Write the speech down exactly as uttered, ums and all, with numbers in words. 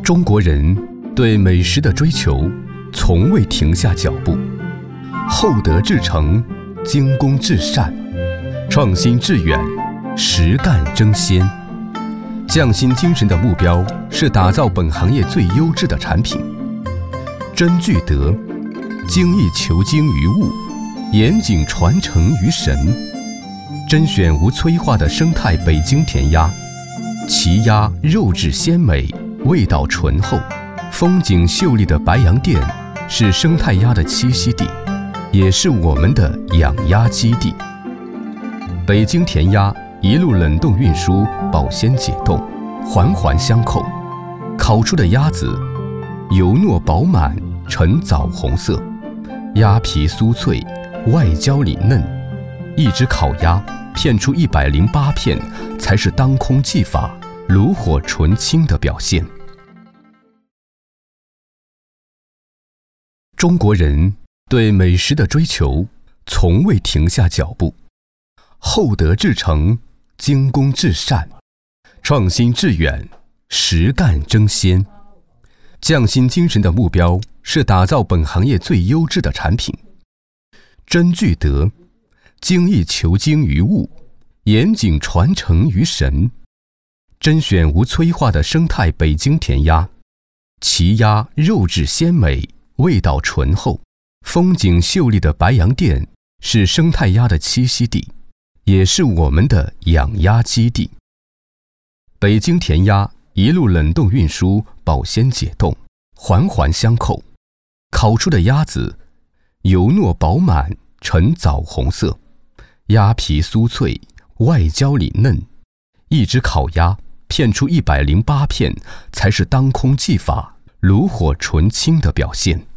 中国人对美食的追求从未停下脚步，厚德至诚，精工至善，创新致远，实干争先。匠心精神的目标是打造本行业最优质的产品，真具德，精益求精于物，严谨传承于神。甄选无催化的生态北京填鸭，其鸭肉质鲜美，味道醇厚，风景秀丽的白洋淀是生态鸭的栖息地，也是我们的养鸭基地。北京填鸭一路冷冻运输，保鲜解冻，环环相扣，烤出的鸭子油糯饱满，呈枣红色，鸭皮酥脆，外焦里嫩。一只烤鸭片出一百零八片，才是当空技法炉火纯青的表现。中国人对美食的追求从未停下脚步，厚德至诚，精工至善，创新致远，实干争先。匠心精神的目标是打造本行业最优质的产品，真具德，精益求精于物，严谨传承于神。甄选无催化的生态北京填鸭，其鸭肉质鲜美，味道醇厚，风景秀丽的白洋淀是生态鸭的栖息地，也是我们的养鸭基地。北京填鸭一路冷冻运输，保鲜解冻，环环相扣，烤出的鸭子油糯饱满，呈枣红色，鸭皮酥脆，外焦里嫩。一只烤鸭片出一百零八片，才是当空技法炉火纯青的表现。